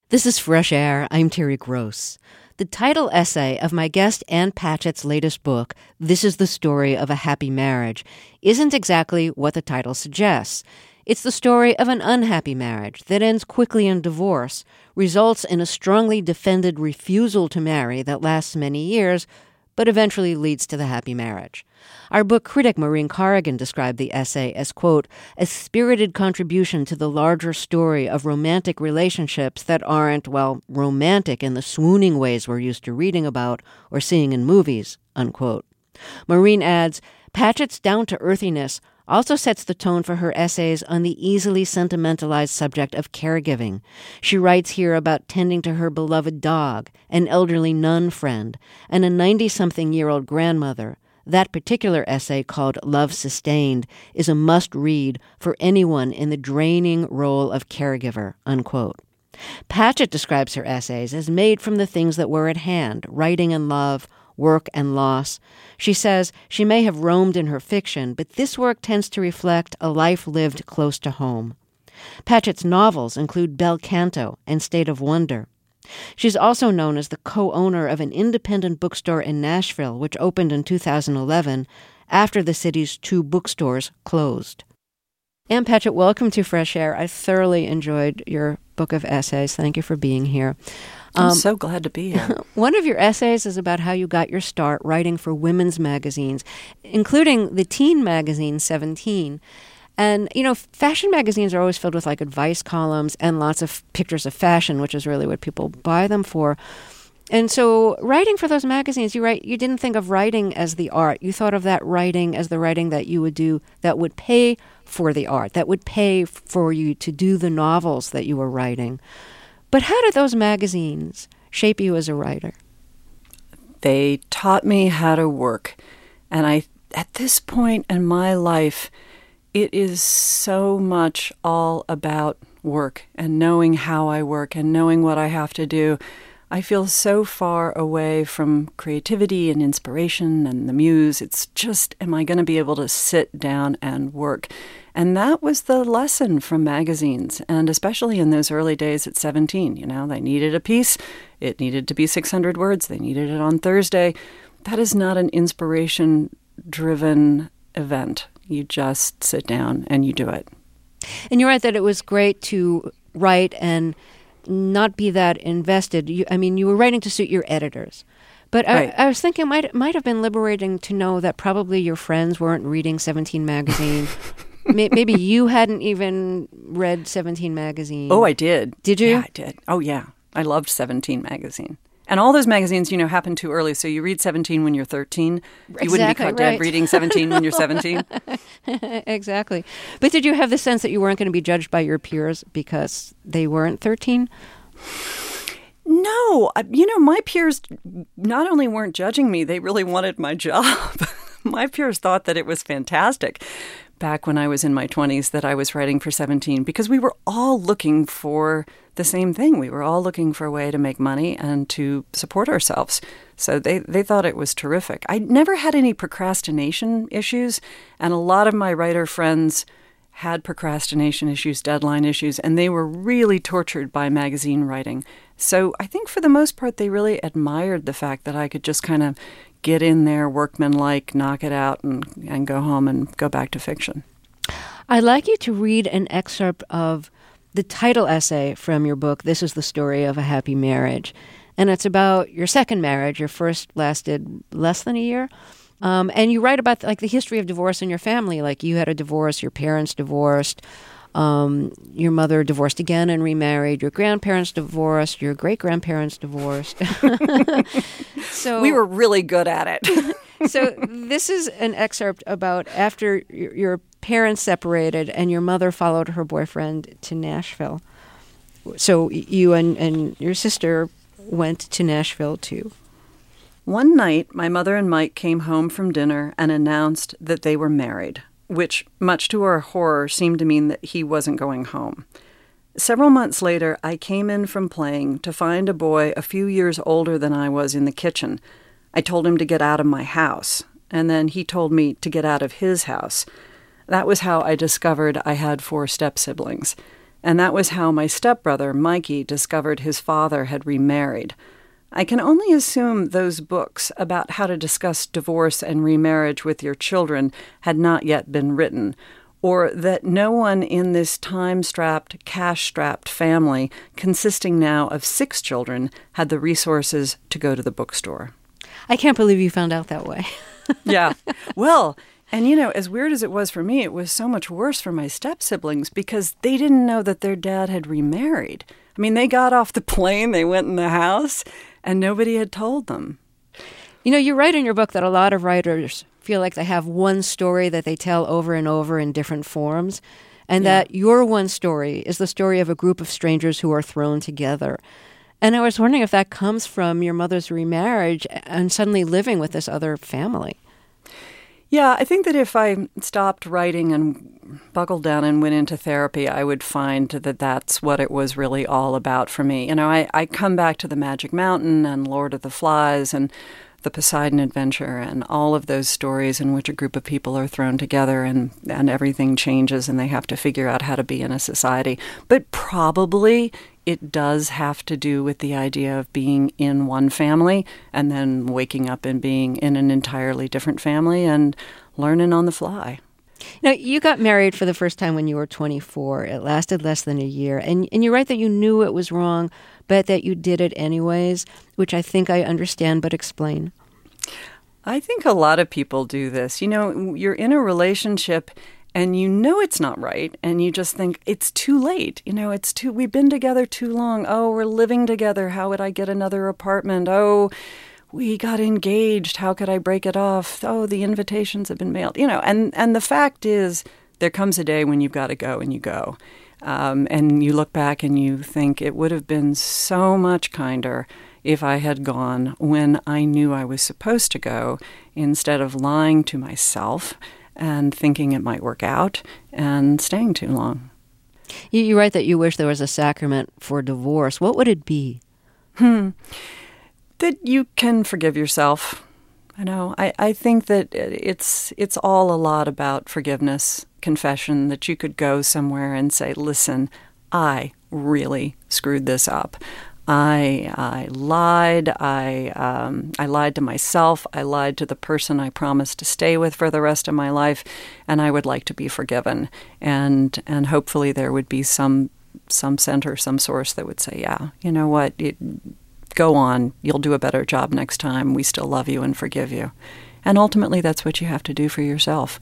This is Fresh Air. I'm Terry Gross. The title essay of my guest Ann Patchett's latest book, This is the Story of a Happy Marriage, isn't exactly what the title suggests. It's the story of an unhappy marriage that ends quickly in divorce, results in a strongly defended refusal to marry that lasts many years, but eventually leads to the happy marriage. Our book critic Maureen Corrigan described the essay as, quote, a spirited contribution to the larger story of romantic relationships that aren't, well, romantic in the swooning ways we're used to reading about or seeing in movies, unquote. Maureen adds, Patchett's down-to-earthiness also sets the tone for her essays on the easily sentimentalized subject of caregiving. She writes here about tending to her beloved dog, an elderly nun friend, and a 90-something-year-old grandmother. That particular essay, called Love Sustained, is a must-read for anyone in the draining role of caregiver, unquote. Patchett describes her essays as made from the things that were at hand, writing and love, work and loss. She says she may have roamed in her fiction, but this work tends to reflect a life lived close to home. Patchett's novels include Bel Canto and State of Wonder. She's also known as the co-owner of an independent bookstore in Nashville, which opened in 2011 after the city's 2 bookstores closed. Ann Patchett, welcome to Fresh Air. I thoroughly enjoyed your book of essays. Thank you for being here. I'm so glad to be here. One of your essays is about how you got your start writing for women's magazines, including the teen magazine 17. And, you know, fashion magazines are always filled with, like, advice columns and lots of pictures of fashion, which is really what people buy them for. And so writing for those magazines, you didn't think of writing as the art. You thought of that writing as the writing that you would do that would pay for the art, that would pay for you to do the novels that you were writing. But how did those magazines shape you as a writer? They taught me how to work. And at this point in my life, it is so much all about work and knowing how I work and knowing what I have to do. I feel so far away from creativity and inspiration and the muse. It's just, am I going to be able to sit down and work? And that was the lesson from magazines, and especially in those early days at 17. You know, they needed a piece. It needed to be 600 words. They needed it on Thursday. That is not an inspiration-driven event. You just sit down and you do it. And you're right that it was great to write and not be that invested. You were writing to suit your editors. But right. I was thinking it might have been liberating to know that probably your friends weren't reading 17 magazine. Maybe you hadn't even read 17 magazine. Oh, I did. Did you? Yeah, I did. Oh, yeah. I loved 17 magazine. And all those magazines, happen too early. So you read 17 when you're 13. You wouldn't be caught dead reading 17 when you're 17. Exactly. But did you have the sense that you weren't going to be judged by your peers because they weren't 13? No. My peers not only weren't judging me, they really wanted my job. My peers thought that it was fantastic back when I was in my 20s that I was writing for 17 because we were all looking for the same thing. We were all looking for a way to make money and to support ourselves. So they thought it was terrific. I never had any procrastination issues, and a lot of my writer friends had procrastination issues, deadline issues, and they were really tortured by magazine writing. So I think for the most part, they really admired the fact that I could just kind of get in there, workmanlike, knock it out, and go home and go back to fiction. I'd like you to read an excerpt of the title essay from your book, This is the Story of a Happy Marriage. And it's about your second marriage. Your first lasted less than a year. And you write about the history of divorce in your family. Like you had a divorce, your parents divorced, your mother divorced again and remarried, your grandparents divorced, your great-grandparents divorced. So we were really good at it. So this is an excerpt about after your parents separated and your mother followed her boyfriend to Nashville. So you and your sister went to Nashville too. One night, my mother and Mike came home from dinner and announced that they were married, which, much to our horror, seemed to mean that he wasn't going home. Several months later, I came in from playing to find a boy a few years older than I was in the kitchen. I told him to get out of my house, and then he told me to get out of his house. That was how I discovered I had 4 step-siblings. And that was how my stepbrother, Mikey, discovered his father had remarried. I can only assume those books about how to discuss divorce and remarriage with your children had not yet been written, or that no one in this time-strapped, cash-strapped family, consisting now of 6 children, had the resources to go to the bookstore. I can't believe you found out that way. Yeah. Well, and as weird as it was for me, it was so much worse for my step-siblings because they didn't know that their dad had remarried. I mean, they got off the plane, they went in the house, and nobody had told them. You write in your book that a lot of writers feel like they have one story that they tell over and over in different forms, and that your one story is the story of a group of strangers who are thrown together. And I was wondering if that comes from your mother's remarriage and suddenly living with this other family. Yeah, I think that if I stopped writing and buckled down and went into therapy, I would find that that's what it was really all about for me. I come back to the Magic Mountain and Lord of the Flies and the Poseidon Adventure and all of those stories in which a group of people are thrown together and everything changes and they have to figure out how to be in a society. But probably it does have to do with the idea of being in one family and then waking up and being in an entirely different family and learning on the fly. Now, you got married for the first time when you were 24. It lasted less than a year. And you write that you knew it was wrong, but that you did it anyways, which I think I understand, but explain. I think a lot of people do this. You're in a relationship and it's not right, and you just think, it's too late. We've been together too long. Oh, we're living together. How would I get another apartment? Oh, we got engaged. How could I break it off? Oh, the invitations have been mailed. And the fact is, there comes a day when you've got to go, and you go. And you look back and you think, it would have been so much kinder if I had gone when I knew I was supposed to go, instead of lying to myself and thinking it might work out and staying too long. You write that you wish there was a sacrament for divorce. What would it be? That you can forgive yourself. I think that it's all a lot about forgiveness, confession, that you could go somewhere and say, listen, I really screwed this up. I lied. I lied to myself. I lied to the person I promised to stay with for the rest of my life, and I would like to be forgiven. And hopefully there would be some center, some source that would say, yeah, you know what, go on. You'll do a better job next time. We still love you and forgive you. And ultimately, that's what you have to do for yourself.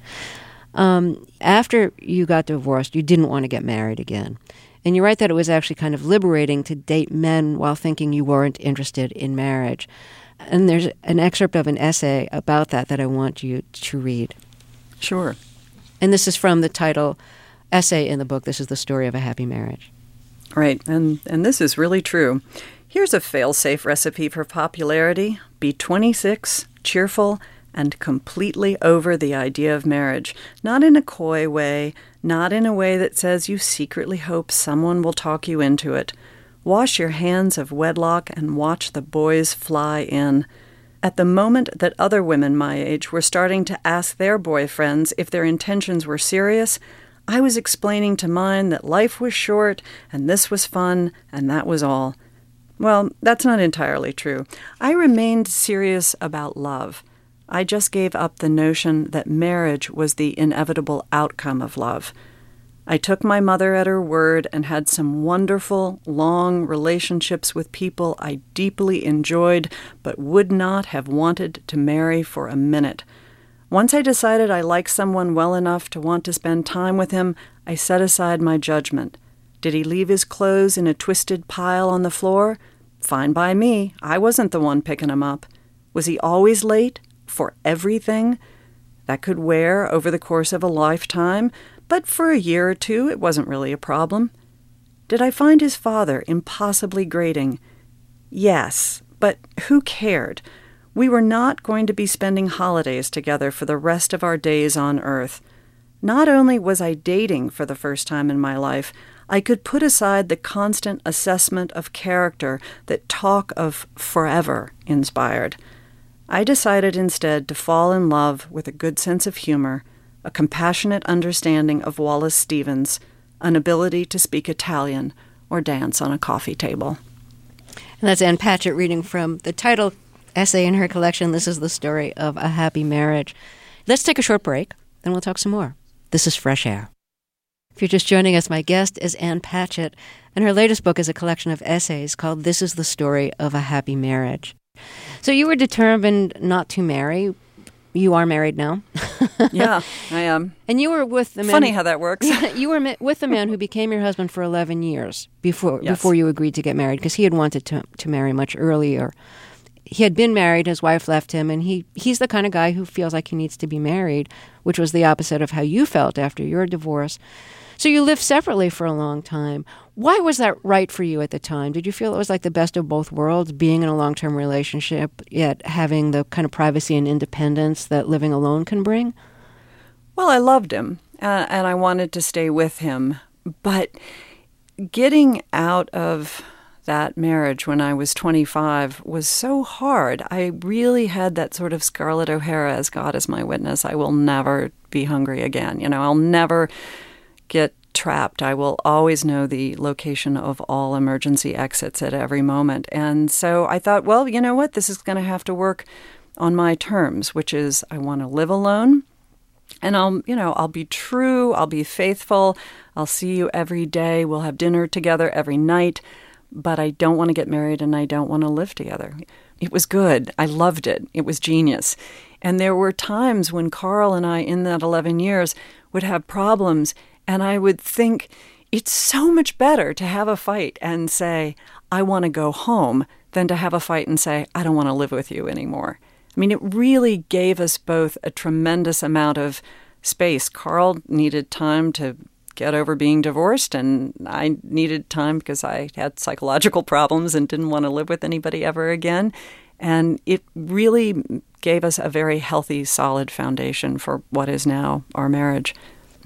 After you got divorced, you didn't want to get married again. And you write that it was actually kind of liberating to date men while thinking you weren't interested in marriage. And there's an excerpt of an essay about that I want you to read. Sure. And this is from the title essay in the book, This is the Story of a Happy Marriage. Right, and this is really true. Here's a fail-safe recipe for popularity. Be 26, cheerful, and completely over the idea of marriage. Not in a coy way, not in a way that says you secretly hope someone will talk you into it. Wash your hands of wedlock and watch the boys fly in. At the moment that other women my age were starting to ask their boyfriends if their intentions were serious, I was explaining to mine that life was short, and this was fun, and that was all. Well, that's not entirely true. I remained serious about love. I just gave up the notion that marriage was the inevitable outcome of love. I took my mother at her word and had some wonderful, long relationships with people I deeply enjoyed but would not have wanted to marry for a minute. Once I decided I liked someone well enough to want to spend time with him, I set aside my judgment. Did he leave his clothes in a twisted pile on the floor? Fine by me. I wasn't the one picking him up. Was he always late? For everything? That could wear over the course of a lifetime, but for a year or two it wasn't really a problem. Did I find his father impossibly grating? Yes, but who cared? We were not going to be spending holidays together for the rest of our days on Earth. Not only was I dating for the first time in my life, I could put aside the constant assessment of character that talk of forever inspired. I decided instead to fall in love with a good sense of humor, a compassionate understanding of Wallace Stevens, an ability to speak Italian or dance on a coffee table. And that's Ann Patchett reading from the title essay in her collection, This is the Story of a Happy Marriage. Let's take a short break, then we'll talk some more. This is Fresh Air. If you're just joining us, my guest is Ann Patchett, and her latest book is a collection of essays called This is the Story of a Happy Marriage. So you were determined not to marry. You are married now. Yeah, I am. And you were with the man... Funny how that works. You were with the man who became your husband for 11 years before you agreed to get married, because he had wanted to marry much earlier. He had been married, his wife left him, and he's the kind of guy who feels like he needs to be married, which was the opposite of how you felt after your divorce. So you lived separately for a long time. Why was that right for you at the time? Did you feel it was like the best of both worlds, being in a long-term relationship, yet having the kind of privacy and independence that living alone can bring? Well, I loved him, and I wanted to stay with him. But getting out of that marriage when I was 25 was so hard. I really had that sort of Scarlett O'Hara, as God is my witness. I will never be hungry again. I'll never get trapped. I will always know the location of all emergency exits at every moment. And so I thought, well, you know what? This is going to have to work on my terms, which is I want to live alone. And I'll be true. I'll be faithful. I'll see you every day. We'll have dinner together every night. But I don't want to get married and I don't want to live together. It was good. I loved it. It was genius. And there were times when Carl and I, in that 11 years, would have problems. And I would think, it's so much better to have a fight and say, I want to go home, than to have a fight and say, I don't want to live with you anymore. I mean, it really gave us both a tremendous amount of space. Carl needed time to get over being divorced, and I needed time because I had psychological problems and didn't want to live with anybody ever again. And it really gave us a very healthy, solid foundation for what is now our marriage.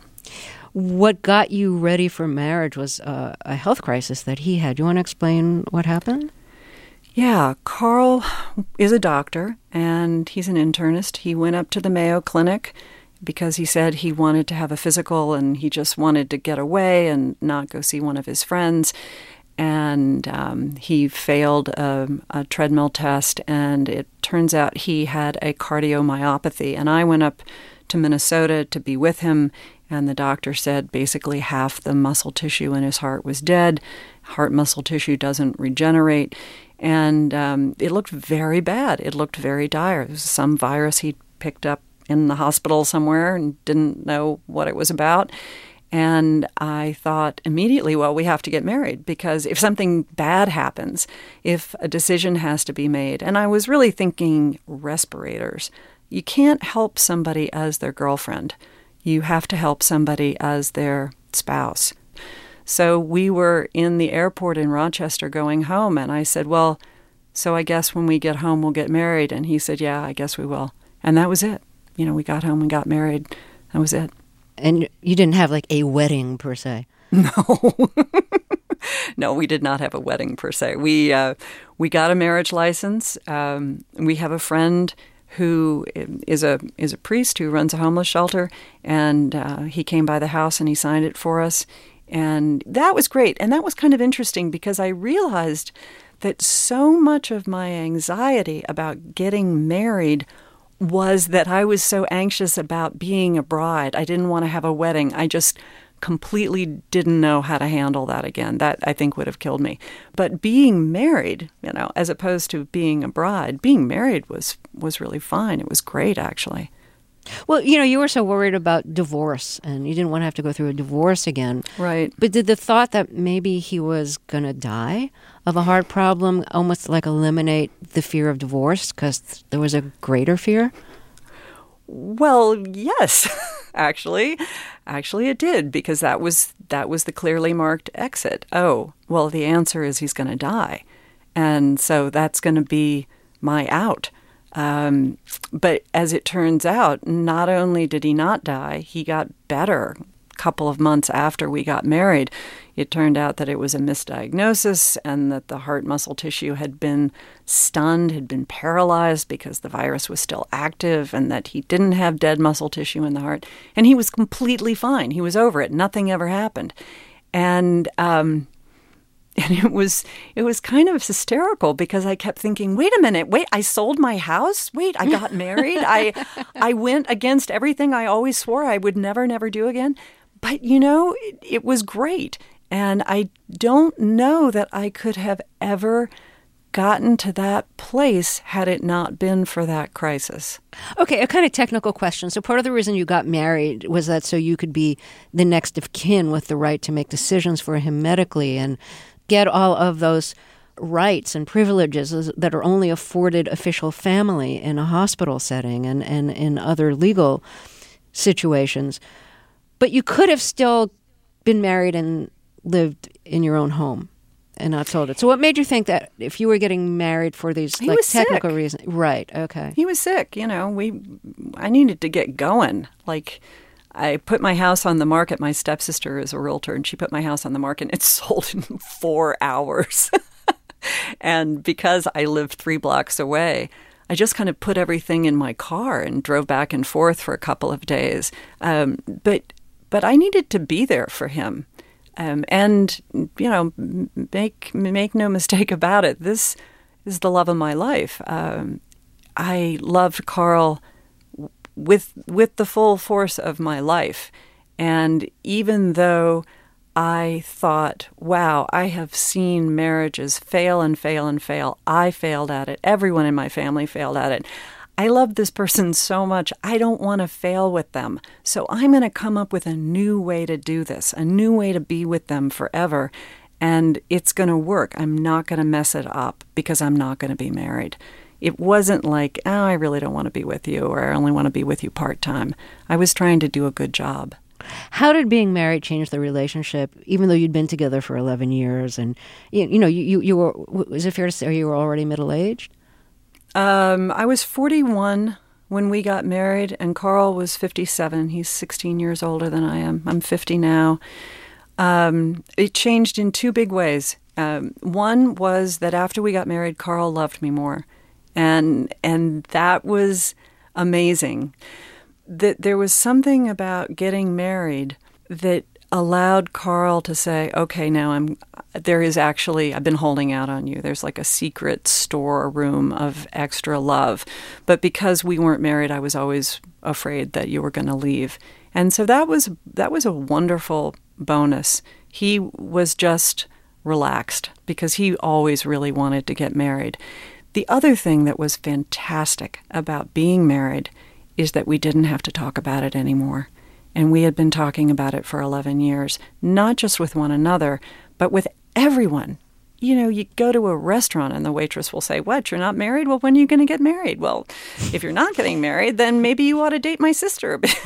What got you ready for marriage was a health crisis that he had. Do you want to explain what happened? Yeah, Carl is a doctor, and he's an internist. He went up to the Mayo Clinic because he said he wanted to have a physical and he just wanted to get away and not go see one of his friends. And he failed a treadmill test, and it turns out he had a cardiomyopathy. And I went up to Minnesota to be with him, and the doctor said basically half the muscle tissue in his heart was dead. Heart muscle tissue doesn't regenerate. And it looked very bad. It looked very dire. It was some virus he picked up in the hospital somewhere and didn't know what it was about. And I thought immediately, well, we have to get married, because if something bad happens, if a decision has to be made, and I was really thinking respirators. You can't help somebody as their girlfriend. You have to help somebody as their spouse. So we were in the airport in Rochester going home, and I said, well, so I guess when we get home we'll get married. And he said, yeah, I guess we will. And that was it. We got home and got married. That was it. And you didn't have like a wedding per se? No. No, we did not have a wedding per se. We got a marriage license. We have a friend who is a priest who runs a homeless shelter, and he came by the house and he signed it for us. And that was great. And that was kind of interesting because I realized that so much of my anxiety about getting married was that I was so anxious about being a bride. I didn't want to have a wedding. I just completely didn't know how to handle that again. That, I think, would have killed me. But being married, as opposed to being a bride, being married was really fine. It was great, actually. Well, you were so worried about divorce, and you didn't want to have to go through a divorce again. Right. But did the thought that maybe he was going to die of a heart problem almost like eliminate the fear of divorce because there was a greater fear? Well, yes, actually it did, because that was the clearly marked exit. Oh, well, the answer is he's going to die. And so that's going to be my out. But as it turns out, not only did he not die, he got better a couple of months after we got married. It turned out that it was a misdiagnosis and that the heart muscle tissue had been stunned, had been paralyzed because the virus was still active, and that he didn't have dead muscle tissue in the heart. And he was completely fine. He was over it. Nothing ever happened. And it was kind of hysterical because I kept thinking, wait a minute, I sold my house? Wait, I got married? I went against everything I always swore I would never do again. But, it was great. And I don't know that I could have ever gotten to that place had it not been for that crisis. Okay, a kind of technical question. So part of the reason you got married was that so you could be the next of kin with the right to make decisions for him medically and get all of those rights and privileges that are only afforded official family in a hospital setting and in other legal situations. But you could have still been married and lived in your own home and not sold it. So what made you think that if you were getting married for these technical reasons? Right, okay. He was sick, I needed to get going. I put my house on the market. My stepsister is a realtor, and she put my house on the market, and it sold in 4 hours. And because I lived 3 blocks away, I just kind of put everything in my car and drove back and forth for a couple of days. But I needed to be there for him. And, make no mistake about it, this is the love of my life. I loved Carl with the full force of my life. And even though I thought, wow, I have seen marriages fail and fail and fail. I failed at it. Everyone in my family failed at it. I love this person so much. I don't want to fail with them. So I'm going to come up with a new way to do this, a new way to be with them forever. And it's going to work. I'm not going to mess it up because I'm not going to be married. It wasn't like, I really don't want to be with you, or I only want to be with you part-time. I was trying to do a good job. How did being married change the relationship, even though you'd been together for 11 years? And, you were, is it fair to say you were already middle-aged? I was 41 when we got married, and Carl was 57. He's 16 years older than I am. I'm 50 now. It changed in 2 big ways. One was that after we got married, Carl loved me more. And that was amazing. That there was something about getting married that allowed Carl to say, okay, now I've been holding out on you. There's like a secret storeroom of extra love. But because we weren't married, I was always afraid that you were going to leave. And so that was a wonderful bonus. He was just relaxed because he always really wanted to get married. The other thing that was fantastic about being married is that we didn't have to talk about it anymore. And we had been talking about it for 11 years, not just with one another, but with everyone. You go to a restaurant and the waitress will say, what, you're not married? Well, when are you going to get married? Well, if you're not getting married, then maybe you ought to date my sister a bit.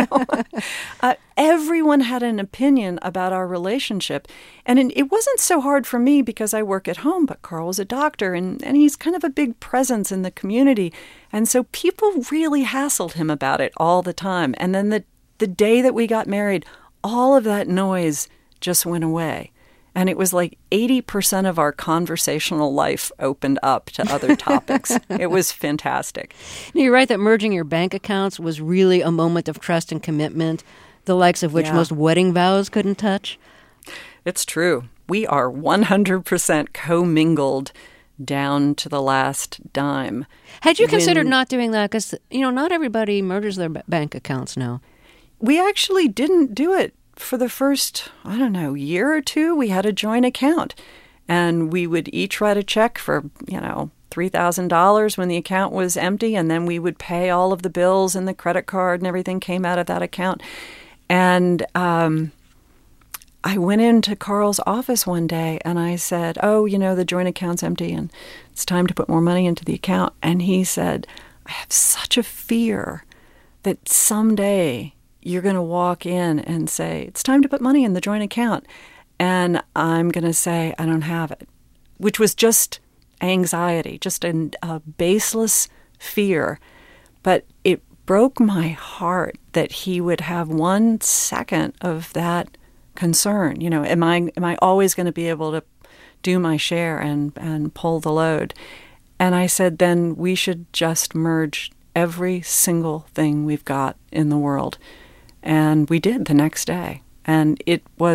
Everyone had an opinion about our relationship. And it wasn't so hard for me because I work at home, but Carl was a doctor and he's kind of a big presence in the community. And so people really hassled him about it all the time. And then the day that we got married, all of that noise just went away. And it was like 80% of our conversational life opened up to other topics. It was fantastic. You're right that merging your bank accounts was really a moment of trust and commitment, the likes of which most wedding vows couldn't touch. It's true. We are 100% commingled down to the last dime. Had you considered not doing that? Because, not everybody merges their bank accounts now. We actually didn't do it. For the first, year or 2, we had a joint account. And we would each write a check for, $3,000 when the account was empty. And then we would pay all of the bills and the credit card and everything came out of that account. And I went into Carl's office one day and I said, the joint account's empty and it's time to put more money into the account. And he said, I have such a fear that someday you're going to walk in and say, it's time to put money in the joint account. And I'm going to say, I don't have it, which was just anxiety, just a baseless fear. But it broke my heart that he would have 1 second of that concern. Am I always going to be able to do my share and pull the load? And I said, then we should just merge every single thing we've got in the world. And we did the next day. And it was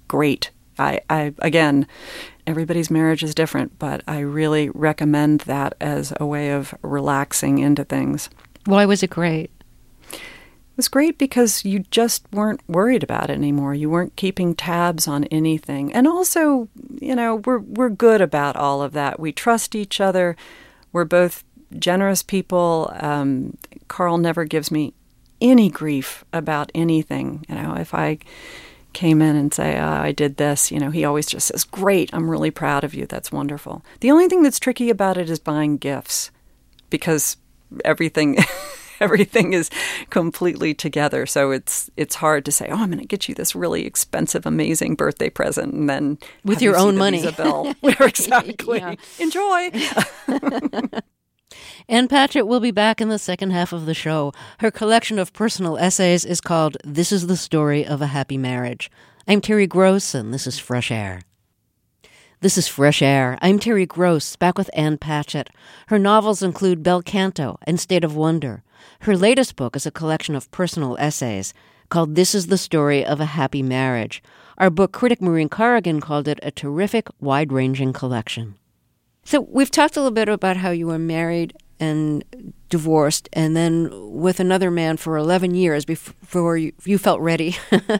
great. Again, everybody's marriage is different, but I really recommend that as a way of relaxing into things. Why was it great? It was great because you just weren't worried about it anymore. You weren't keeping tabs on anything. And also, we're good about all of that. We trust each other. We're both generous people. Carl never gives me any grief about anything. If I came in and say, I did this, he always just says, great, I'm really proud of you. That's wonderful. The only thing that's tricky about it is buying gifts, because everything is completely together. So it's hard to say, I'm going to get you this really expensive, amazing birthday present, and then with your own money. Bill. Exactly. Yeah. Enjoy. Ann Patchett will be back in the second half of the show. Her collection of personal essays is called This is the Story of a Happy Marriage. I'm Terry Gross, and this is Fresh Air. This is Fresh Air. I'm Terry Gross, back with Ann Patchett. Her novels include Bel Canto and State of Wonder. Her latest book is a collection of personal essays called This is the Story of a Happy Marriage. Our book critic Maureen Corrigan called it a terrific, wide-ranging collection. So we've talked a little bit about how you were married and divorced and then with another man for 11 years before you felt ready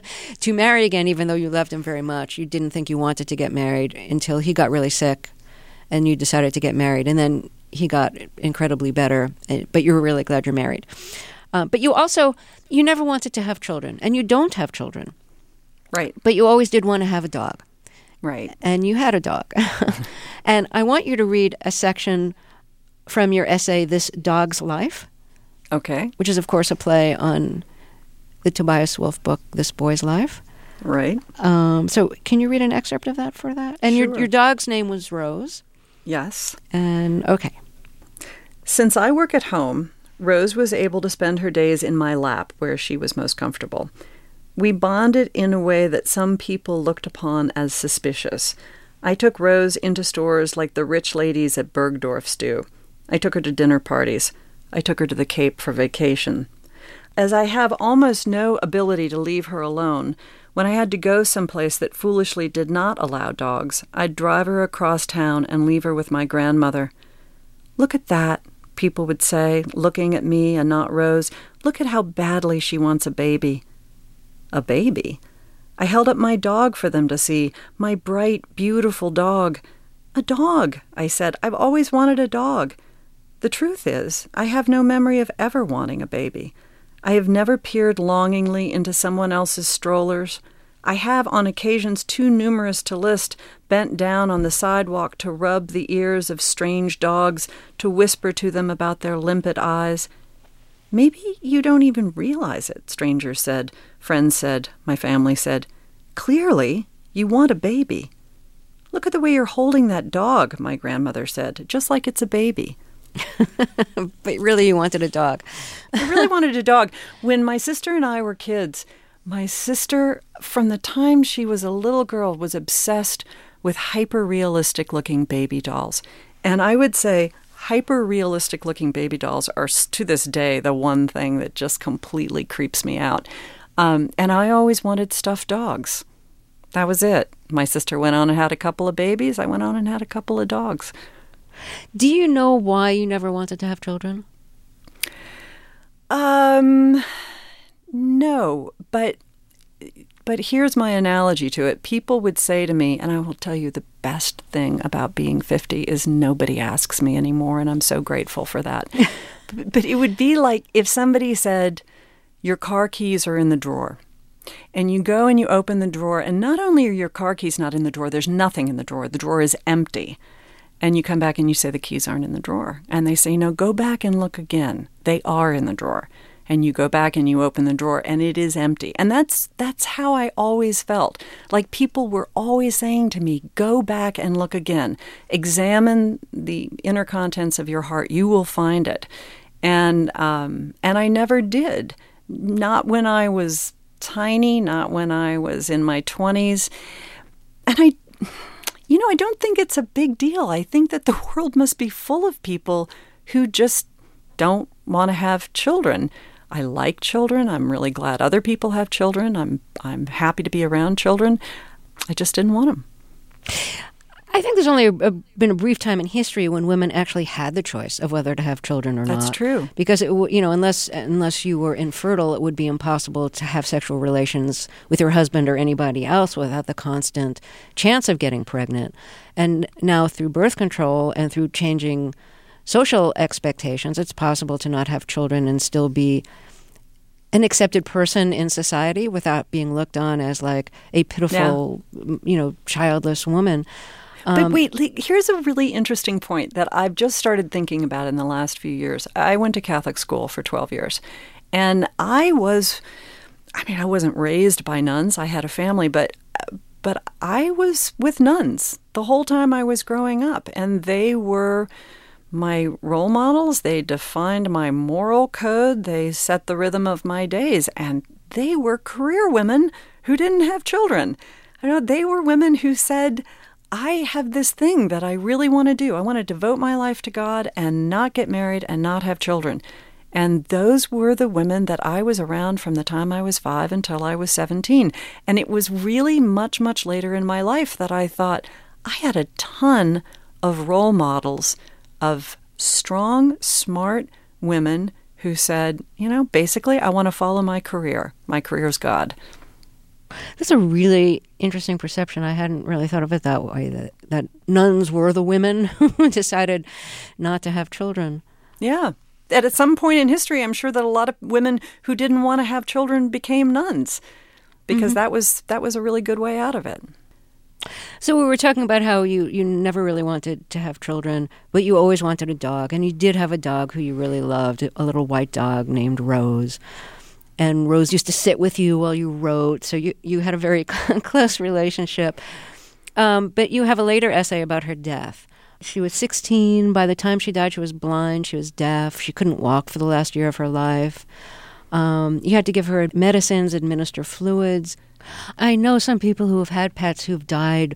to marry again, even though you loved him very much. You didn't think you wanted to get married until he got really sick and you decided to get married. And then he got incredibly better, but you were really glad you're married. But you never wanted to have children, and you don't have children. Right. But you always did want to have a dog. Right. And you had a dog. And I want you to read a section from your essay, This Dog's Life. Okay. Which is, of course, a play on the Tobias Wolff book, This Boy's Life. Right. So can you read an excerpt of that for that? And sure. Your dog's name was Rose. Yes. And, okay. Since I work at home, Rose was able to spend her days in my lap where she was most comfortable. We bonded in a way that some people looked upon as suspicious. I took Rose into stores like the rich ladies at Bergdorf's do. I took her to dinner parties. I took her to the Cape for vacation. As I have almost no ability to leave her alone, when I had to go someplace that foolishly did not allow dogs, I'd drive her across town and leave her with my grandmother. Look at that, people would say, looking at me and not Rose. Look at how badly she wants a baby. A baby? I held up my dog for them to see, my bright, beautiful dog. A dog, I said. I've always wanted a dog. The truth is, I have no memory of ever wanting a baby. I have never peered longingly into someone else's strollers. I have, on occasions too numerous to list, bent down on the sidewalk to rub the ears of strange dogs, to whisper to them about their limpid eyes. Maybe you don't even realize it, strangers said, friends said, my family said. Clearly, you want a baby. Look at the way you're holding that dog, my grandmother said, just like it's a baby. But really, you wanted a dog. I really wanted a dog. When my sister and I were kids, my sister, from the time she was a little girl, was obsessed with hyper-realistic looking baby dolls. And I would say hyper-realistic looking baby dolls are, to this day, the one thing that just completely creeps me out. And I always wanted stuffed dogs. That was it. My sister went on and had a couple of babies. I went on and had a couple of dogs. Do you know why you never wanted to have children? No, but here's my analogy to it. People would say to me, and I will tell you the best thing about being 50 is nobody asks me anymore, and I'm so grateful for that. But it would be like if somebody said, your car keys are in the drawer. And you go and you open the drawer, and not only are your car keys not in the drawer, there's nothing in the drawer is empty. And you come back and you say the keys aren't in the drawer. And they say, no, go back and look again. They are in the drawer. And you go back and you open the drawer and it is empty. And that's how I always felt. Like people were always saying to me, go back and look again. Examine the inner contents of your heart. You will find it. And I never did. Not when I was tiny, not when I was in my 20s. And I don't think it's a big deal. I think that the world must be full of people who just don't want to have children. I like children. I'm really glad other people have children. I'm happy to be around children. I just didn't want them. I think there's only been a brief time in history when women actually had the choice of whether to have children or not. That's true. Because unless you were infertile, it would be impossible to have sexual relations with your husband or anybody else without the constant chance of getting pregnant. And now through birth control and through changing social expectations, it's possible to not have children and still be an accepted person in society without being looked on as like a pitiful, childless woman. But wait, here's a really interesting point that I've just started thinking about in the last few years. I went to Catholic school for 12 years, and I wasn't raised by nuns. I had a family, but I was with nuns the whole time I was growing up, and they were my role models. They defined my moral code. They set the rhythm of my days, and they were career women who didn't have children. They were women who said, I have this thing that I really want to do. I want to devote my life to God and not get married and not have children. And those were the women that I was around from the time I was 5 until I was 17. And it was really much, much later in my life that I thought I had a ton of role models of strong, smart women who said, basically, I want to follow my career. My career's God. That's a really interesting perception. I hadn't really thought of it that way, that nuns were the women who decided not to have children. Yeah. And at some point in history, I'm sure that a lot of women who didn't want to have children became nuns because that was a really good way out of it. So we were talking about how you never really wanted to have children, but you always wanted a dog. And you did have a dog who you really loved, a little white dog named Rose. And Rose used to sit with you while you wrote, so you had a very close relationship. But you have a later essay about her death. She was 16. By the time she died, she was blind. She was deaf. She couldn't walk for the last year of her life. You had to give her medicines, administer fluids. I know some people who have had pets who've died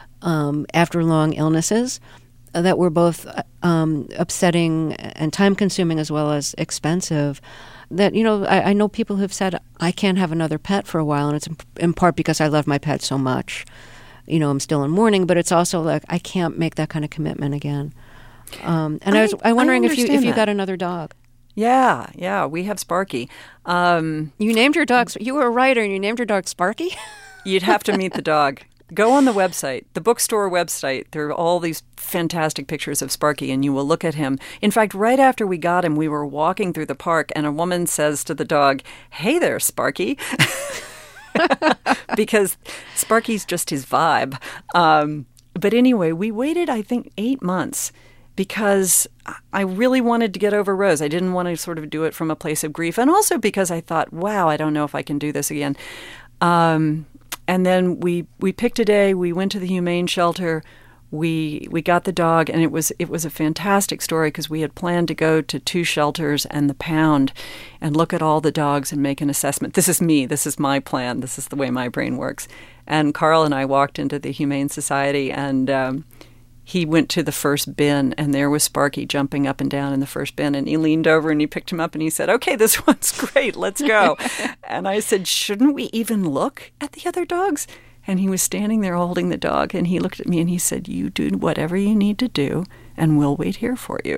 after long illnesses that were both upsetting and time-consuming as well as expensive. That, I know people who've said, I can't have another pet for a while, and it's in part because I love my pet so much. I'm still in mourning, but it's also like I can't make that kind of commitment again. And I was wondering if you got another dog. Yeah, we have Sparky. You named your dog, you were a writer, and you named your dog Sparky? You'd have to meet the dog. Go on the website, the bookstore website. There are all these fantastic pictures of Sparky, and you will look at him. In fact, right after we got him, we were walking through the park, and a woman says to the dog, "Hey there, Sparky," because Sparky's just his vibe. But anyway, we waited, I think, 8 months because I really wanted to get over Rose. I didn't want to sort of do it from a place of grief, and also because I thought, wow, I don't know if I can do this again. And then we picked a day. We went to the humane shelter. We got the dog, and it was a fantastic story because we had planned to go to 2 shelters and the pound and look at all the dogs and make an assessment. This is me. This is my plan. This is the way my brain works. And Carl and I walked into the Humane Society, and he went to the first bin, and there was Sparky jumping up and down in the first bin. And he leaned over and he picked him up and he said, "Okay, this one's great. Let's go." And I said, "Shouldn't we even look at the other dogs?" And he was standing there holding the dog, and he looked at me and he said, "You do whatever you need to do, and we'll wait here for you."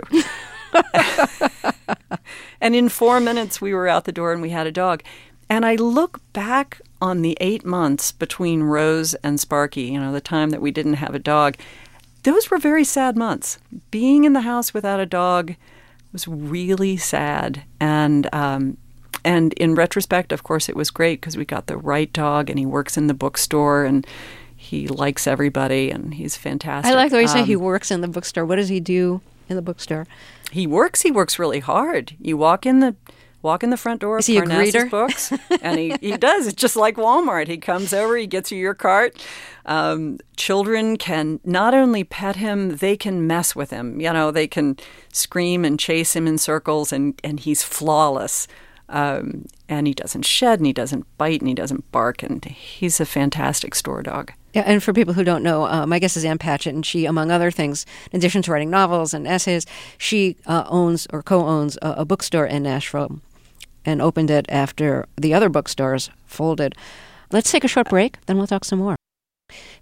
And in 4 minutes, we were out the door and we had a dog. And I look back on the 8 months between Rose and Sparky, the time that we didn't have a dog. Those were very sad months. Being in the house without a dog was really sad. And in retrospect, of course, it was great because we got the right dog, and he works in the bookstore, and he likes everybody, and he's fantastic. I like the way you say he works in the bookstore. What does he do in the bookstore? He works really hard. You walk in the front door of Parnassus Books, and he does. It's just like Walmart. He comes over, he gets you your cart. Children can not only pet him, they can mess with him. They can scream and chase him in circles, and he's flawless. And he doesn't shed, and he doesn't bite, and he doesn't bark, and he's a fantastic store dog. Yeah, and for people who don't know, my guest is Ann Patchett, and she, among other things, in addition to writing novels and essays, she owns or co-owns a bookstore in Nashville and opened it after the other bookstores folded. Let's take a short break, then we'll talk some more.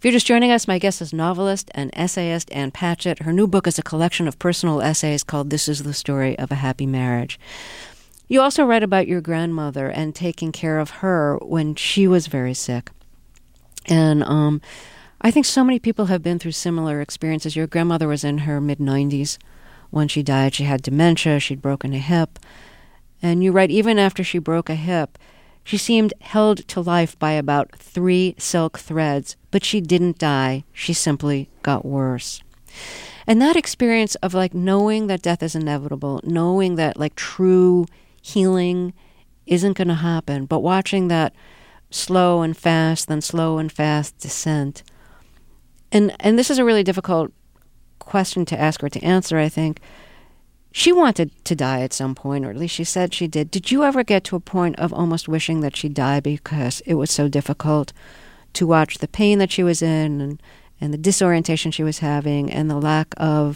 If you're just joining us, my guest is novelist and essayist Ann Patchett. Her new book is a collection of personal essays called This is the Story of a Happy Marriage. You also write about your grandmother and taking care of her when she was very sick. And I think so many people have been through similar experiences. Your grandmother was in her mid-90s when she died. She had dementia. She'd broken a hip. And you write, even after she broke a hip, she seemed held to life by about 3 silk threads, but she didn't die. She simply got worse. And that experience of like knowing that death is inevitable, knowing that like true healing isn't going to happen, but watching that slow and fast, then slow and fast descent. And this is a really difficult question to ask or to answer, I think. She wanted to die at some point, or at least she said she did. Did you ever get to a point of almost wishing that she'd die because it was so difficult to watch the pain that she was in and the disorientation she was having and the lack of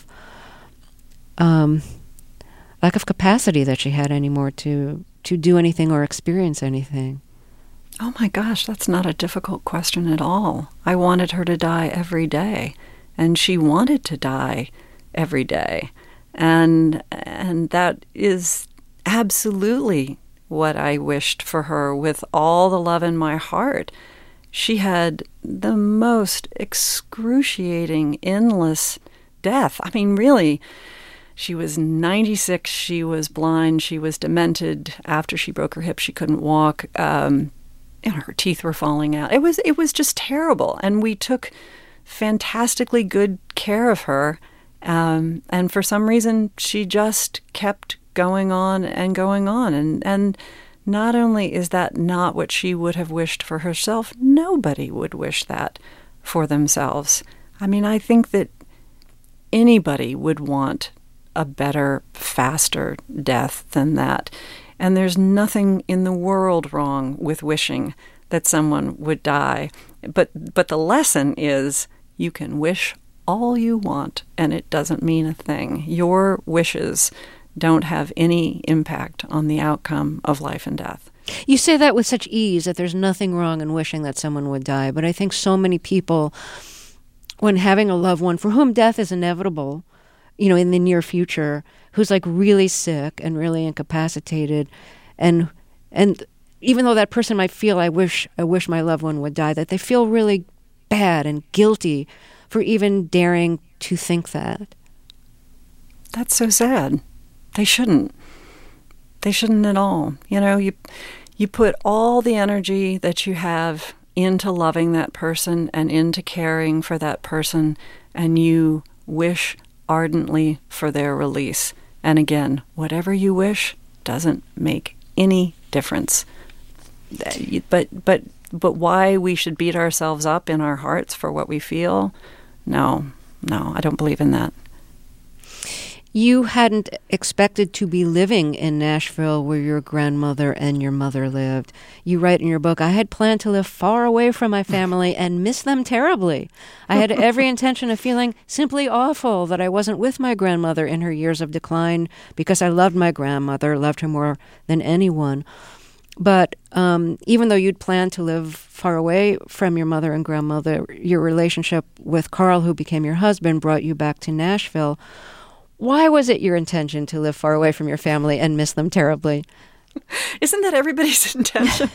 capacity that she had anymore to do anything or experience anything? Oh my gosh, that's not a difficult question at all. I wanted her to die every day, and she wanted to die every day. And that is absolutely what I wished for her with all the love in my heart. She had the most excruciating, endless death. I mean, really, she was 96, she was blind, she was demented. After she broke her hip, she couldn't walk. And her teeth were falling out. It was just terrible. And we took fantastically good care of her. And for some reason, she just kept going on and going on. And not only is that not what she would have wished for herself, nobody would wish that for themselves. I mean, I think that anybody would want a better, faster death than that. And there's nothing in the world wrong with wishing that someone would die. But the lesson is you can wish all you want, and it doesn't mean a thing. Your wishes don't have any impact on the outcome of life and death. You say that with such ease, that there's nothing wrong in wishing that someone would die. But I think so many people, when having a loved one for whom death is inevitable, in the near future, who's like really sick and really incapacitated, and even though that person might feel, I wish my loved one would die, that they feel really bad and guilty for even daring to think that. That's so sad. They shouldn't. They shouldn't at all. You put all the energy that you have into loving that person and into caring for that person, and you wish ardently for their release. And again, whatever you wish doesn't make any difference. But why we should beat ourselves up in our hearts for what we feel? No, I don't believe in that. You hadn't expected to be living in Nashville where your grandmother and your mother lived. You write in your book, I had planned to live far away from my family and miss them terribly. I had every intention of feeling simply awful that I wasn't with my grandmother in her years of decline because I loved my grandmother, loved her more than anyone. But even though you'd planned to live far away from your mother and grandmother, your relationship with Carl, who became your husband, brought you back to Nashville. Why was it your intention to live far away from your family and miss them terribly? Isn't that everybody's intention?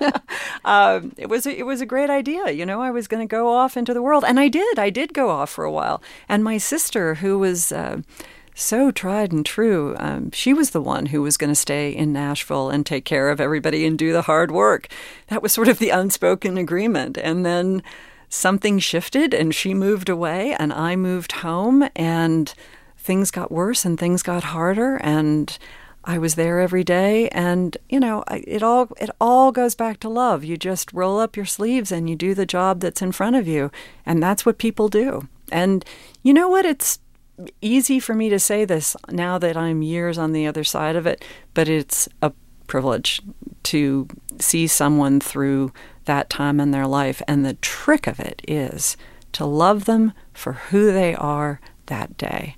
It was a great idea. I was going to go off into the world. And I did go off for a while. And my sister, who was so tried and true, she was the one who was going to stay in Nashville and take care of everybody and do the hard work. That was sort of the unspoken agreement. And then something shifted and she moved away and I moved home, and things got worse and things got harder, and I was there every day. And, it all goes back to love. You just roll up your sleeves and you do the job that's in front of you. And that's what people do. And you know what? It's easy for me to say this now that I'm years on the other side of it, but it's a privilege to see someone through that time in their life. And the trick of it is to love them for who they are that day.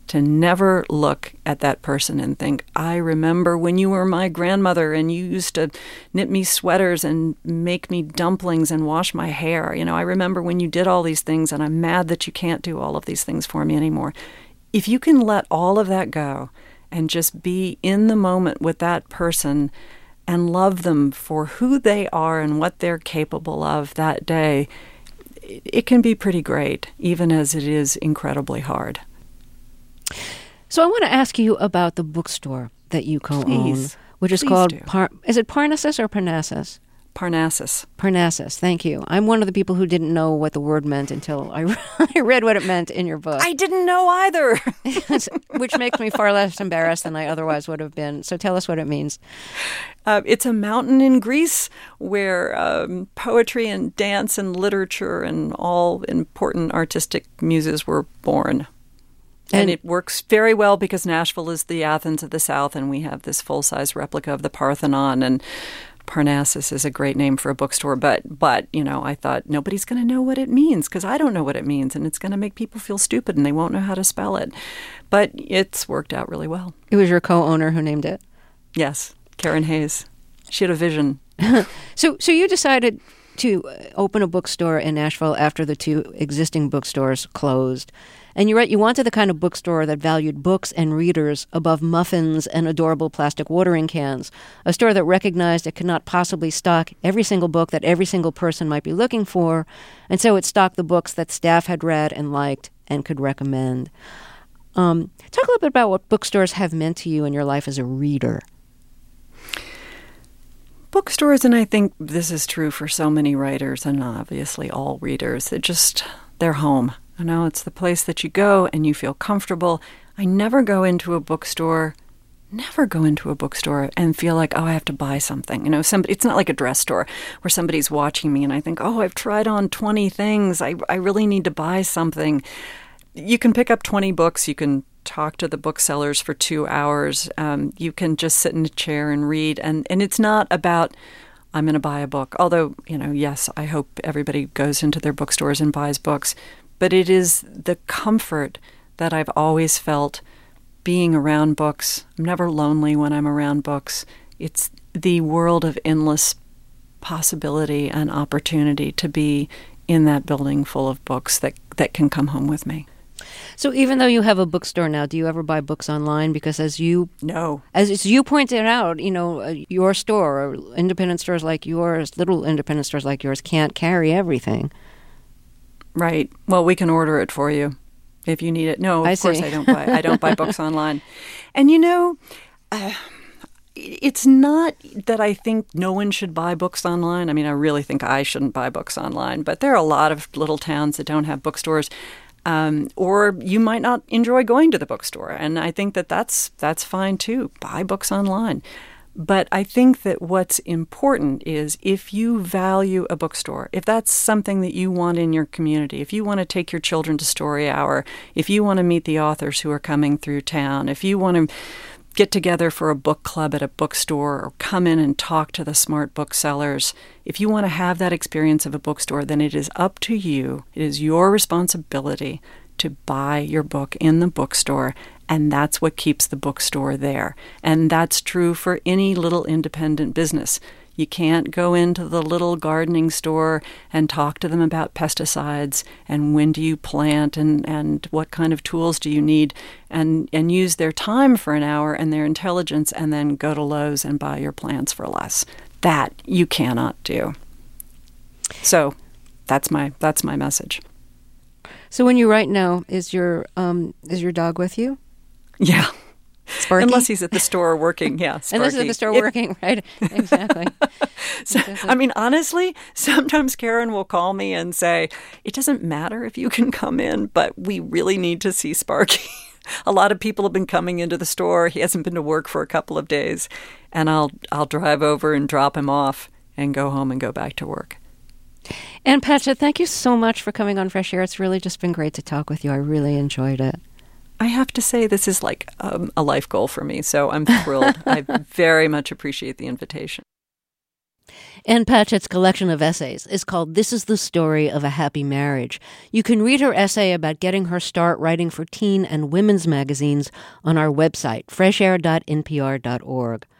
to never look at that person and think, I remember when you were my grandmother and you used to knit me sweaters and make me dumplings and wash my hair. I remember when you did all these things, and I'm mad that you can't do all of these things for me anymore. If you can let all of that go and just be in the moment with that person and love them for who they are and what they're capable of that day, it can be pretty great, even as it is incredibly hard. So I want to ask you about the bookstore that you co-own, which is called, is it Parnassus or Parnassus? Parnassus. Parnassus, thank you. I'm one of the people who didn't know what the word meant until I read what it meant in your book. I didn't know either. Which makes me far less embarrassed than I otherwise would have been. So tell us what it means. It's a mountain in Greece where poetry and dance and literature and all important artistic muses were born. And it works very well because Nashville is the Athens of the South, and we have this full-size replica of the Parthenon, and Parnassus is a great name for a bookstore, but I thought nobody's going to know what it means because I don't know what it means, and it's going to make people feel stupid and they won't know how to spell it. But it's worked out really well. It was your co-owner who named it? Yes, Karen Hayes. She had a vision. So you decided to open a bookstore in Nashville after the two existing bookstores closed. And you write you wanted the kind of bookstore that valued books and readers above muffins and adorable plastic watering cans, a store that recognized it could not possibly stock every single book that every single person might be looking for, and so it stocked the books that staff had read and liked and could recommend. Talk a little bit about what bookstores have meant to you in your life as a reader. Bookstores, and I think this is true for so many writers and obviously all readers, they're home. It's the place that you go and you feel comfortable. I never go into a bookstore and feel like, I have to buy something. It's not like a dress store where somebody's watching me and I think, I've tried on 20 things. I really need to buy something. You can pick up 20 books. You can talk to the booksellers for 2 hours. You can just sit in a chair and read. And it's not about, I'm going to buy a book. Although, yes, I hope everybody goes into their bookstores and buys books. But it is the comfort that I've always felt being around books. I'm never lonely when I'm around books. It's the world of endless possibility and opportunity to be in that building full of books that can come home with me. So even though you have a bookstore now, do you ever buy books online? Because as you pointed out, your store, or independent stores like yours, little independent stores like yours, can't carry everything. Right. Well, we can order it for you if you need it. No, of course I don't buy. I don't buy books online. And it's not that I think no one should buy books online. I mean, I really think I shouldn't buy books online. But there are a lot of little towns that don't have bookstores, or you might not enjoy going to the bookstore. And I think that's fine too. Buy books online. But I think that what's important is if you value a bookstore, if that's something that you want in your community, if you want to take your children to Story Hour, if you want to meet the authors who are coming through town, if you want to get together for a book club at a bookstore or come in and talk to the smart booksellers, if you want to have that experience of a bookstore, then it is up to you. It is your responsibility to buy your book in the bookstore, and that's what keeps the bookstore there. And that's true for any little independent business. You can't go into the little gardening store and talk to them about pesticides and when do you plant and what kind of tools do you need and use their time for an hour and their intelligence and then go to Lowe's and buy your plants for less. That you cannot do. So that's my message. So when you write now, is your dog with you? Yeah. Sparky? Unless he's at the store working, yeah. Sparky. Unless he's at the store working, right? Exactly. I mean, honestly, sometimes Karen will call me and say, it doesn't matter if you can come in, but we really need to see Sparky. A lot of people have been coming into the store. He hasn't been to work for a couple of days. And I'll drive over and drop him off and go home and go back to work. Ann Patchett, thank you so much for coming on Fresh Air. It's really just been great to talk with you. I really enjoyed it. I have to say this is like a life goal for me, so I'm thrilled. I very much appreciate the invitation. Ann Patchett's collection of essays is called This is the Story of a Happy Marriage. You can read her essay about getting her start writing for teen and women's magazines on our website, freshair.npr.org.